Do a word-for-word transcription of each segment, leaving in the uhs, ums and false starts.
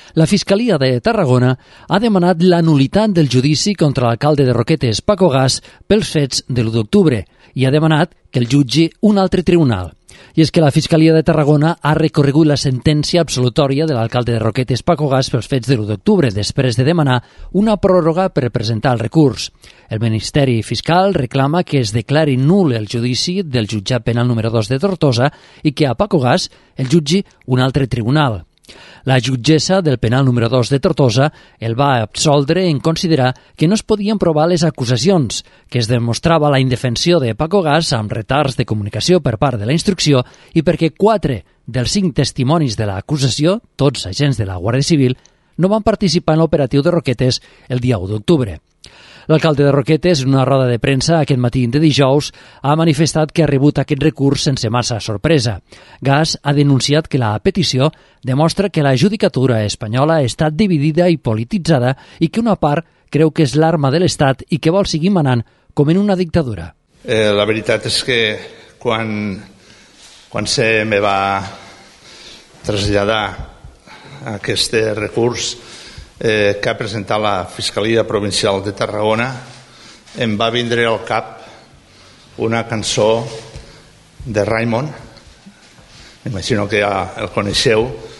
La Fiscalia de Tarragona ha demanat la nul·litat del judici contra l'alcalde de Roquetes, Paco Gas, pels fets de l'u d'octubre i ha demanat que el jutgi un altre tribunal. I és que la Fiscalia de Tarragona ha recorregut la sentència absolutòria de l'alcalde de Roquetes, Paco Gas, pels fets de l'u d'octubre, després de demanar una pròrroga per presentar el recurs. El Ministeri Fiscal reclama que es declari nul el judici del jutjat penal número dos de Tortosa i que a Paco Gas el jutgi un altre tribunal. La jutgessa del penal número dos de Tortosa el va absoldre en considerar que no es podien provar les acusacions, que es demostrava la indefensió de Paco Gas amb retards de comunicació per part de la instrucció i perquè quatre dels cinc testimonis de l'acusació, tots agents de la Guàrdia Civil, no van participar en l'operatiu de Roquetes el dia u d'octubre. L'alcalde de Roquetes, en una roda de premsa aquest matí de dijous, ha manifestat que ha rebut aquest recurs sense massa sorpresa. Gas ha denunciat que la petició demostra que la judicatura espanyola ha estat dividida i polititzada i que una part creu que és l'arma de l'Estat i que vol seguir manant com en una dictadura. Eh, la veritat és que quan, quan se me va traslladar aquest recurs Eh, que ha presentat la Fiscalia Provincial de Tarragona, em va vindre al cap una cançó de Raimon, m'imagino que ja el coneixeu,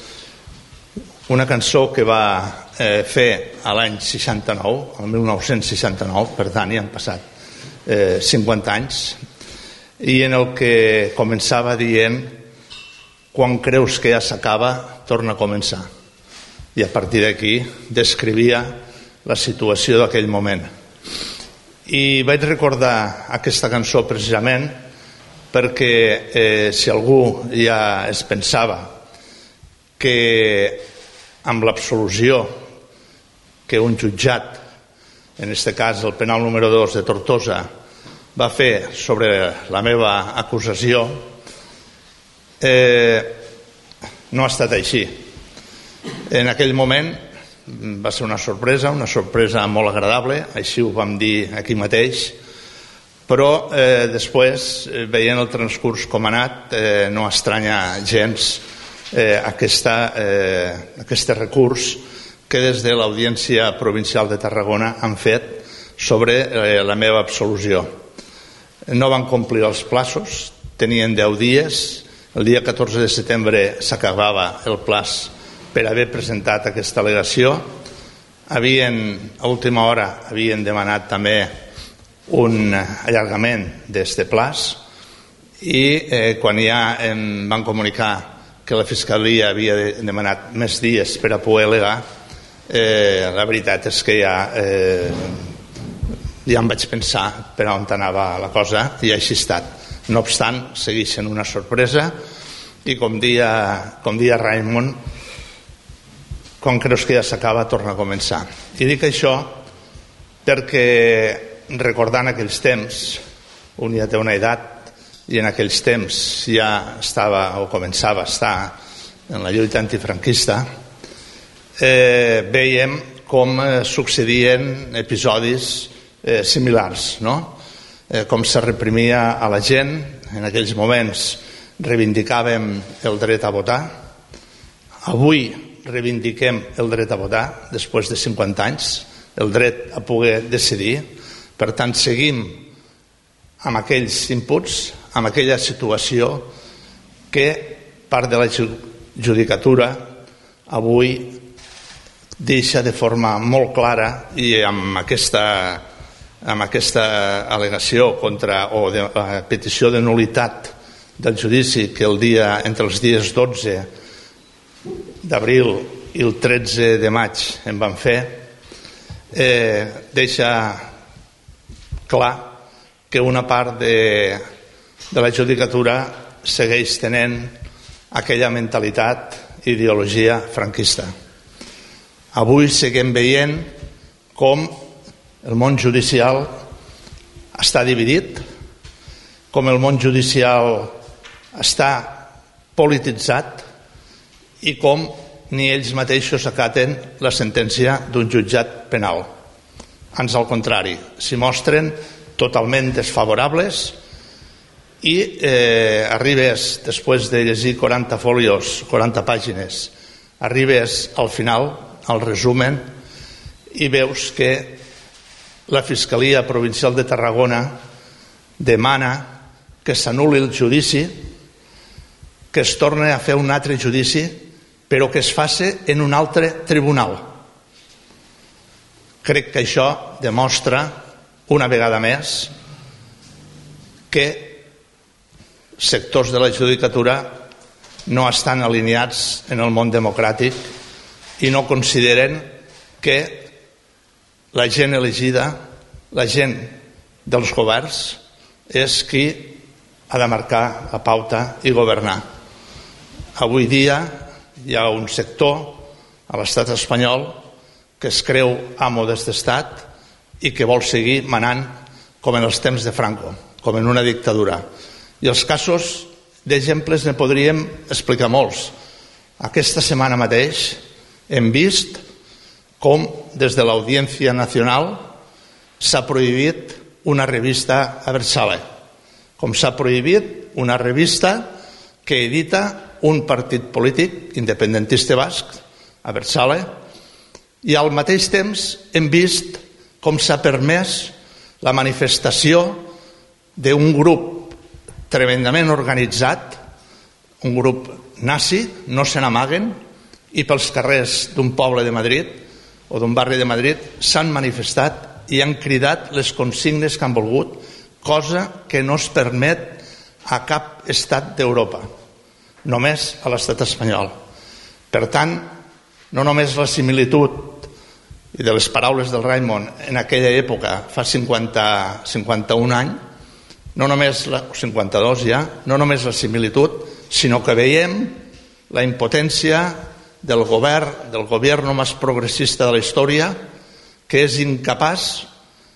una cançó que va eh, fer a l'any seixanta-nou, el mil nou-cents seixanta-nou, per tant hi han passat eh, cinquanta anys, i en el que començava dient: quan creus que ja s'acaba, torna a començar. I a partir d'aquí descrivia la situació d'aquell moment. I vaig recordar aquesta cançó precisament perquè eh, si algú ja es pensava que amb l'absolució que un jutjat, en aquest cas el penal número dos de Tortosa, va fer sobre la meva acusació, eh, no ha estat així. En aquell moment va ser una sorpresa, una sorpresa molt agradable, així ho vam dir aquí mateix, però eh, després, veient el transcurs com ha anat, eh, no estranya gens eh, aquesta, eh, aquest recurs que des de l'Audiència Provincial de Tarragona han fet sobre eh, la meva absolució. No van complir els plaços, tenien deu dies, el dia catorze de setembre s'acabava el plaç per haver presentat aquesta al·legació. Havien, a última hora havien demanat també un allargament d'aquest plaç i eh, quan ja em van comunicar que la Fiscalia havia demanat més dies per a poder al·legar, eh, la veritat és que ja, eh, ja em vaig pensar per on anava la cosa i així ha estat. No obstant, segueix sent una sorpresa i com dia, com dia Raimon, quan creus que ja s'acaba, torna a començar. I dic això perquè recordant aquells temps, un ja té una edat i en aquells temps ja estava o començava a estar en la lluita antifranquista, eh, veiem com eh, succeïen episodis eh, similars, no? Eh, com se reprimia a la gent. En aquells moments reivindicàvem el dret a votar. Avui reivindiquem el dret a votar després de cinquanta anys, el dret a poder decidir. Per tant, seguim amb aquells inputs, amb aquella situació que part de la judicatura avui deixa de forma molt clara i amb aquesta, amb aquesta al·legació contra, o de, la petició de nul·litat del judici que el dia, entre els dies dotze d'abril i el tretze de maig en van fer, eh, deixa clar que una part de, de la judicatura segueix tenint aquella mentalitat, ideologia franquista. Avui seguim veient com el món judicial està dividit, com el món judicial està polititzat i com ni ells mateixos acaten la sentència d'un jutjat penal. Ans al contrari, s'hi mostren totalment desfavorables i eh, arribes, després de llegir quaranta folios, quaranta pàgines arribes al final, al resumen, i veus que la Fiscalia Provincial de Tarragona demana que s'anul·li el judici, que es torni a fer un altre judici, però que es faci en un altre tribunal. Crec que això demostra una vegada més que sectors de la judicatura no estan alineats en el món democràtic i no consideren que la gent elegida, la gent dels governs, és qui ha de marcar la pauta i governar. Avui dia hi ha un sector a l'estat espanyol que es creu amo d'aquest estat i que vol seguir manant com en els temps de Franco, com en una dictadura. I els casos d'exemples ne podríem explicar molts. Aquesta setmana mateix hem vist com des de l'Audiència Nacional s'ha prohibit una revista a Versale, com s'ha prohibit una revista que edita un partit polític independentista basc a Versale, i al mateix temps hem vist com s'ha permès la manifestació d'un grup tremendament organitzat, un grup nazi, no se n'amaguen, i pels carrers d'un poble de Madrid o d'un barri de Madrid s'han manifestat i han cridat les consignes que han volgut, cosa que no es permet a cap estat d'Europa, només a l'estat espanyol. Per tant, no només la similitud i de les paraules del Raimon en aquella època, fa cinquanta, cinquanta-un anys, no només la, cinquanta-dos ja, no només la similitud, sinó que veiem la impotència del govern, del gobierno més progressista de la història, que és incapaç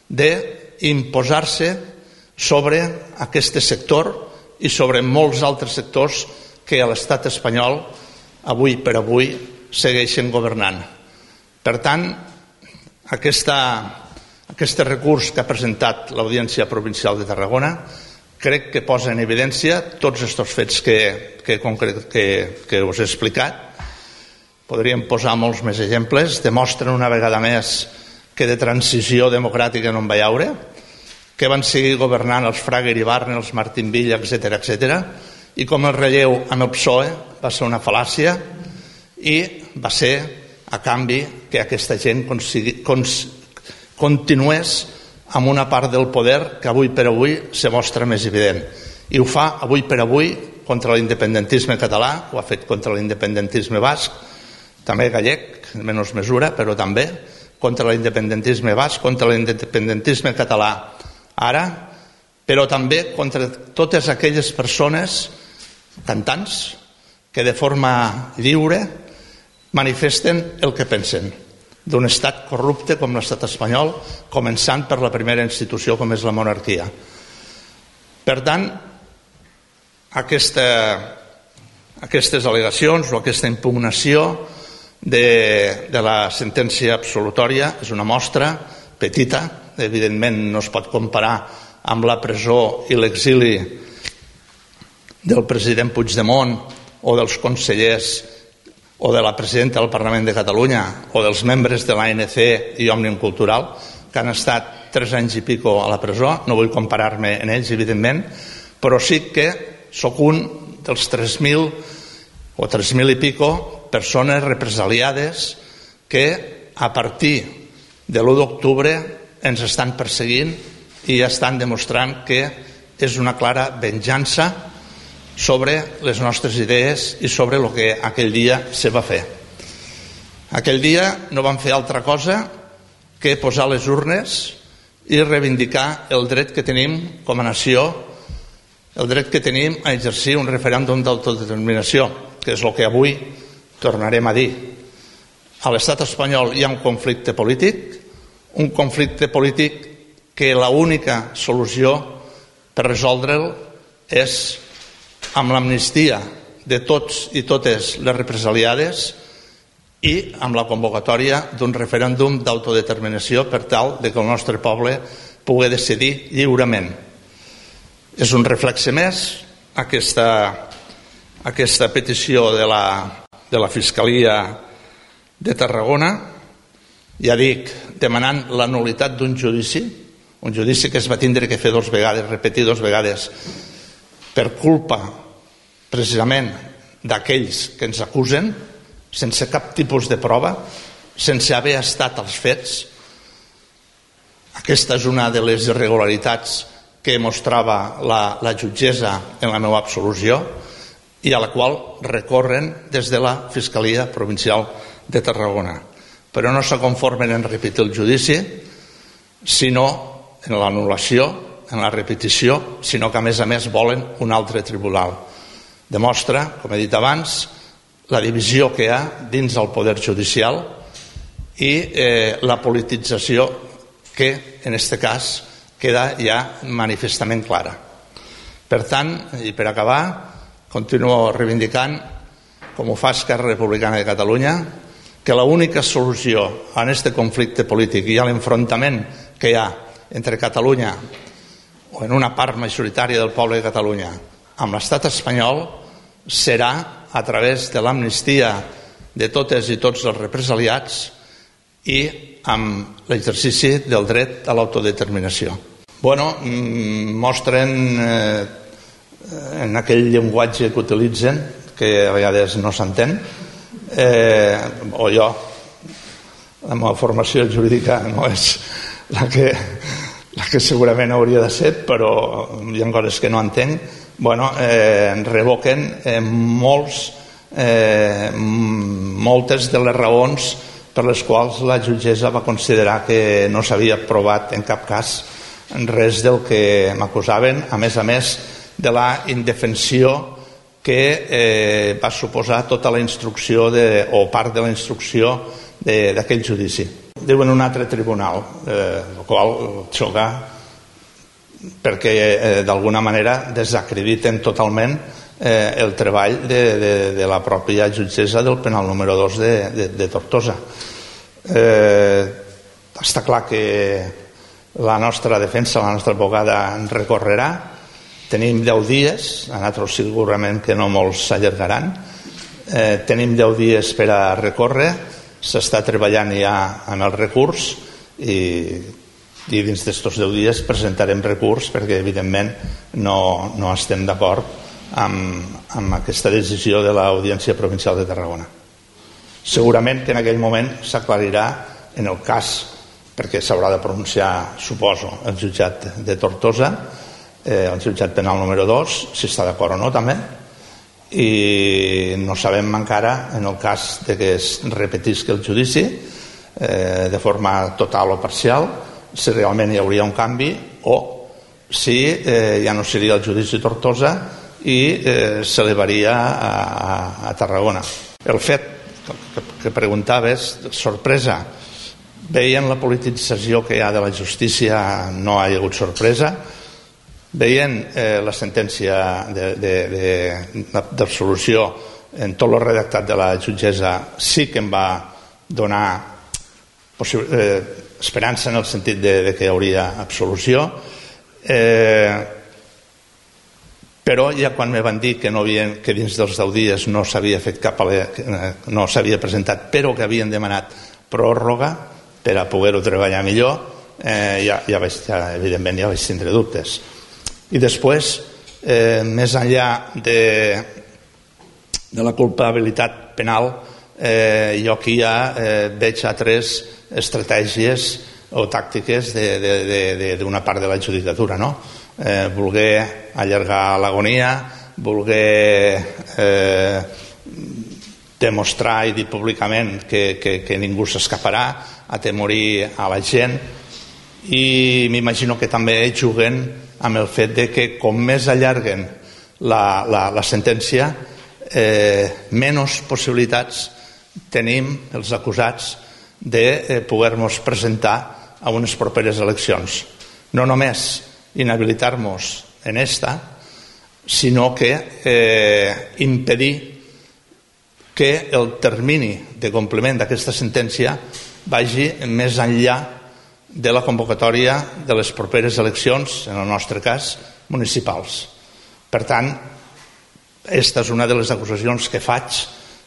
d'imposar-se sobre aquest sector i sobre molts altres sectors que a l'estat espanyol, avui per avui, segueixen governant. Per tant, aquesta, aquest recurs que ha presentat l'Audiència Provincial de Tarragona crec que posa en evidència tots aquests fets que, que, que, que us he explicat. Podríem posar molts més exemples. Demostren una vegada més que de transició democràtica no en va haure, que van seguir governant els Fraga Iribarne, els Martín Villa, etcètera, etcètera, i com el relleu amb el P S O E va ser una fal·làcia i va ser a canvi que aquesta gent consigui, cons, continués amb una part del poder que avui per avui se mostra més evident. I ho fa avui per avui contra l'independentisme català, ho ha fet contra l'independentisme basc, també gallec, en menys mesura, però també contra l'independentisme basc, contra l'independentisme català ara, però també contra totes aquelles persones, cantants, que de forma lliure manifesten el que pensen d'un estat corrupte com l'estat espanyol, començant per la primera institució com és la monarquia. Per tant, aquesta, aquestes al·legacions o aquesta impugnació de, de la sentència absolutòria és una mostra petita, evidentment no es pot comparar amb la presó i l'exili del president Puigdemont o dels consellers o de la presidenta del Parlament de Catalunya o dels membres de l'A N C i Òmnium Cultural, que han estat tres anys i pico a la presó. No vull comparar-me en ells, evidentment, però sí que sóc un dels tres mil o tres mil i pico persones represaliades que a partir de l'u d'octubre ens estan perseguint i estan demostrant que és una clara venjança sobre les nostres idees i sobre el que aquell dia se va fer. Aquell dia no vam fer altra cosa que posar les urnes i reivindicar el dret que tenim com a nació, el dret que tenim a exercir un referèndum d'autodeterminació, que és el que avui tornarem a dir. A l'estat espanyol hi ha un conflicte polític, un conflicte polític que l'única solució per resoldre'l és amb l'amnistia de tots i totes les represaliades i amb la convocatòria d'un referèndum d'autodeterminació per tal de que el nostre poble pugui decidir lliurement. És un reflexe més aquesta, aquesta petició de la de la Fiscalia de Tarragona, ja dic, demanant la nul·litat d'un judici, un judici que es va tindre que fer dos vegades, repetir dos vegades, per culpa precisament d'aquells que ens acusen, sense cap tipus de prova, sense haver estat als fets. Aquesta és una de les irregularitats que mostrava la, la jutgessa en la meva absolució i a la qual recorren des de la Fiscalia Provincial de Tarragona. Però no se conformen en repetir el judici, sinó en l'anul·lació, en la repetició, sinó que a més a més volen un altre tribunal. Demostra, com he dit abans, la divisió que hi ha dins del poder judicial i eh, la politització que, en aquest cas, queda ja manifestament clara. Per tant, i per acabar, continuo reivindicant, com ho fa Esquerra Republicana de Catalunya, que l'única solució a aquest conflicte polític i a l'enfrontament que hi ha entre Catalunya o en una part majoritària del poble de Catalunya amb l'estat espanyol serà a través de l'amnistia de totes i tots els represaliats i amb l'exercici del dret a l'autodeterminació. Bueno, mostren eh, en aquell llenguatge que utilitzen, que a vegades no s'entén, eh, o jo, la meva formació jurídica no és la que, la que segurament hauria de ser, però hi ha coses que no entenc. Bueno, eh, revoquen eh, molts, eh, moltes de les raons per les quals la jutgessa va considerar que no s'havia provat en cap cas res del que m'acusaven, a més a més de la indefensió que eh, va suposar tota la instrucció de, o part de la instrucció d'aquell judici. Diuen un altre tribunal, eh, el qual xoca perquè eh, d'alguna manera desacrediten totalment eh, el treball de, de, de la pròpia jutgessa del penal número dos de, de, de Tortosa. Eh, està clar que la nostra defensa, la nostra advocada recorrerà. Tenim deu dies, a nosaltres segurament que no molts s'allargaran. Eh, tenim deu dies per a recórrer, s'està treballant ja en el recurs i, i dins d'estos deu dies presentarem recurs perquè evidentment no, no estem d'acord amb, amb aquesta decisió de l'Audiència Provincial de Tarragona. Segurament que en aquell moment s'aclarirà en el cas, perquè s'haurà de pronunciar, suposo, el jutjat de Tortosa, eh, el jutjat penal número dos, si està d'acord o no també, i no sabem encara, en el cas de que es repetisca el judici eh, de forma total o parcial, si realment hi hauria un canvi o si eh, ja no seria el judici Tortosa i eh, s'elevaria a, a, a Tarragona. El fet que, que preguntaves, sorpresa, veient la politització que hi ha de la justícia no hi ha hagut sorpresa. Veient eh, la sentència d'absolució en tot el redactat de la jutgessa, sí que em va donar eh, esperança en el sentit de, de que hi hauria absolució, eh, però ja quan me van dir que, no havien, que dins dels deu dies no s'havia fet cap no s'havia presentat, però que havien demanat pròrroga per a poder-ho treballar millor, eh, ja, ja, vaig, ja evidentment ja vaig tindre dubtes. I després, eh, més enllà de, de la culpabilitat penal, eh, jo aquí ja eh, veig altres estratègies o tàctiques d'una part de la judicatura, no? Eh, voler allargar l'agonia, voler eh, demostrar i dir públicament que, que, que ningú s'escaparà, atemorir a la gent, i m'imagino que també juguen amb el fet de que com més allarguen la, la, la sentència, eh, menys possibilitats tenim els acusats de eh, poder-nos presentar a unes properes eleccions. No només inhabilitar-nos en esta, sinó que eh, impedir que el termini de compliment d'aquesta sentència vagi més enllà de la convocatòria de les properes eleccions, en el nostre cas, municipals. Per tant, aquesta és una de les acusacions que faig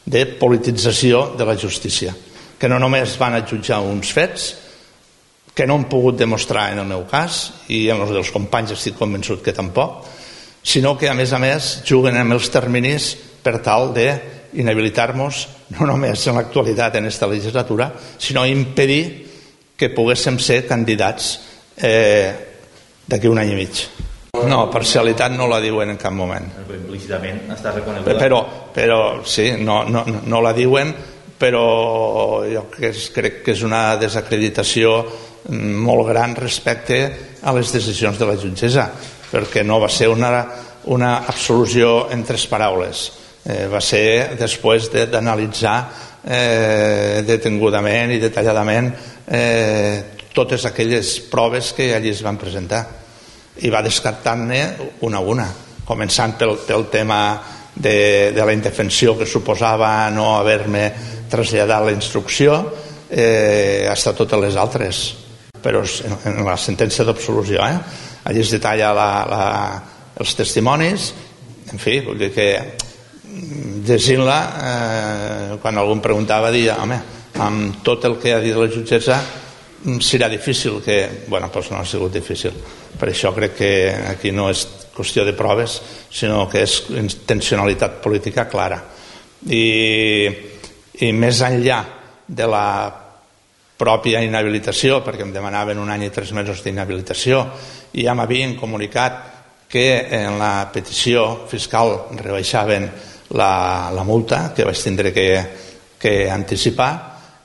de politització de la justícia, que no només van a jutjar uns fets que no han pogut demostrar en el meu cas, i en els dels companys estic convençut que tampoc, sinó que a més a més juguen amb els terminis per tal d'inhabilitar-nos no només en l'actualitat en aquesta legislatura, sinó impedir que poguéssim ser candidats eh, d'aquí un any i mig. No, parcialitat no la diuen en cap moment. Però implícitament està reconeguda. Però, però sí, no, no, no la diuen, però jo crec que és una desacreditació molt gran respecte a les decisions de la jutgessa, perquè no va ser una, una absolució en tres paraules. Eh, va ser després d'analitzar eh, detingudament i detalladament eh, totes aquelles proves que allí es van presentar, i va descartant-ne una a una, començant pel, pel tema de, de la indefensió que suposava no haver-me traslladat la instrucció, eh, hasta totes les altres. Però en la sentència d'absolució, eh? allí es detalla la, la, els testimonis, en fi, vull dir que llegint-la, eh, quan algú em preguntava, deia, home, amb tot el que ha dit la jutgessa serà difícil que... Bueno, doncs no ha sigut difícil. Per això crec que aquí no és qüestió de proves, sinó que és intencionalitat política clara. I, i més enllà de la pròpia inhabilitació, perquè em demanaven un any i tres mesos d'inhabilitació, i ja m'havien comunicat que en la petició fiscal rebaixaven la, la multa, que vaig tindre que, que anticipar,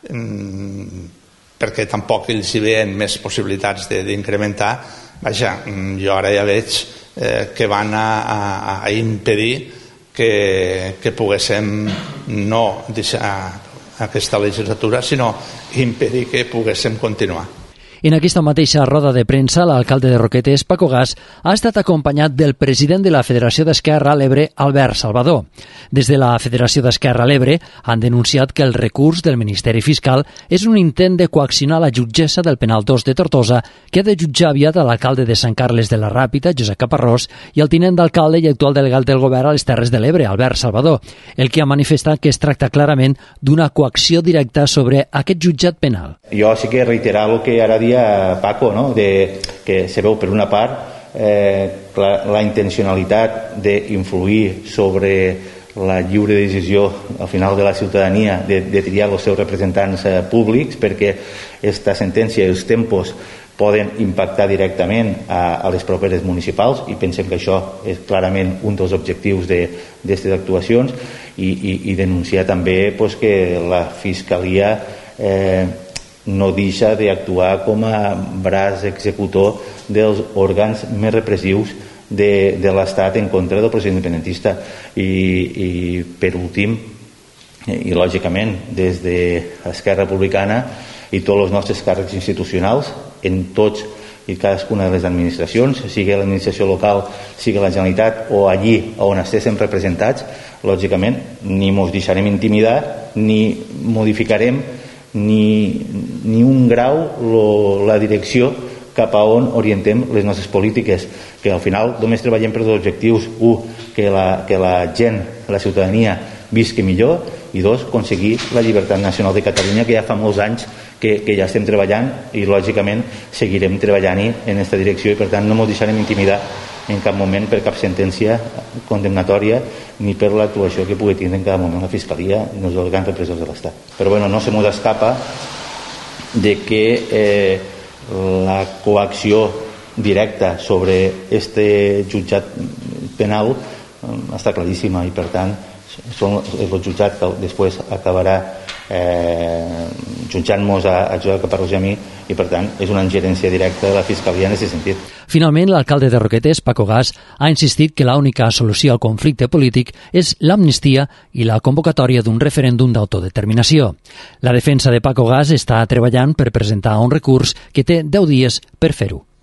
perquè tampoc ells hi veien més possibilitats d'incrementar. Vaja, jo ara ja veig eh, que van a, a, a impedir que, que poguéssim no deixar aquesta legislatura, sinó impedir que poguéssim continuar. En aquesta mateixa roda de premsa, l'alcalde de Roquetes, Paco Gas, ha estat acompanyat del president de la Federació d'Esquerra a l'Ebre, Albert Salvador. Des de la Federació d'Esquerra a l'Ebre han denunciat que el recurs del Ministeri Fiscal és un intent de coaccionar la jutgessa del Penal dos de Tortosa, que ha de jutjar aviat a l'alcalde de Sant Carles de la Ràpita, Josep Caparrós, i al tinent d'alcalde i actual delegat del govern a les Terres de l'Ebre, Albert Salvador, el que ha manifestat que es tracta clarament d'una coacció directa sobre aquest jutjat penal. Jo sí que reiterar el que ara dia Paco, no? de, que se veu per una part eh, la, la intencionalitat d'influir sobre la lliure decisió al final de la ciutadania de, de triar els seus representants eh, públics, perquè aquesta sentència i els tempos poden impactar directament a, a les properes municipals, i pensem que això és clarament un dels objectius d'aquestes actuacions, i, i, i denunciar també pues, que la Fiscalia eh, no deixa d'actuar com a braç executor dels òrgans més repressius de, de l'Estat en contra del procés independentista. I, i per últim, i lògicament des d'Esquerra Republicana i tots els nostres càrrecs institucionals en tots i cadascuna de les administracions, sigui l'administració local, sigui la Generalitat o allí on estéssim representats, lògicament ni ens deixarem intimidar ni modificarem Ni, ni un grau lo, la direcció cap a on orientem les nostres polítiques, que al final només treballem per dos objectius: un, que la, que la gent, la ciutadania visqui millor, i dos, aconseguir la llibertat nacional de Catalunya, que ja fa molts anys que, que ja estem treballant, i lògicament seguirem treballant-hi en aquesta direcció, i per tant no ens deixarem intimidar en cap moment per cap sentència condemnatòria ni per l'actuació que pugui tindre en cada moment la Fiscalia i els òrgans repressors de l'Estat. Però bueno, no se mos escapa de que eh, la coacció directa sobre este jutjat penal eh, està claríssima, i per tant són el jutjat que després acabarà eh, jutjant-nos a, a Josep Caparrós i a mi, i per tant és una ingerència directa de la Fiscalia en aquest sentit. Finalment, l'alcalde de Roquetes, Paco Gas, ha insistit que l'única solució al conflicte polític és l'amnistia i la convocatòria d'un referèndum d'autodeterminació. La defensa de Paco Gas està treballant per presentar un recurs que té deu dies per fer-ho.